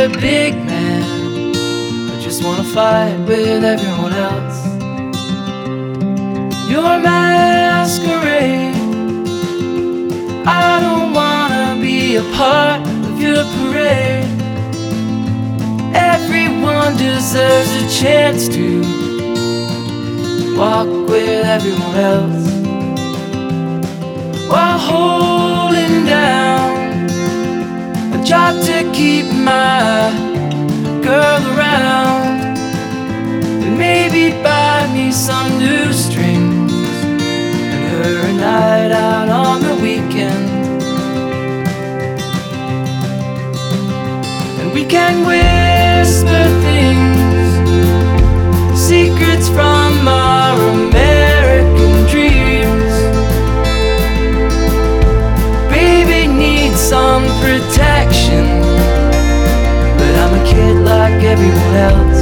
a big man, I just wanna fight with everyone else. Your masquerade, I don't wanna be a part of your parade. Everyone deserves a chance to walk with everyone else, while holding down a job to keep my girl around, and maybe buy me some new strings and her a night out on the weekend. And we can whisper things, secrets from our American dreams. Baby needs some protection, but I'm a kid like everyone else.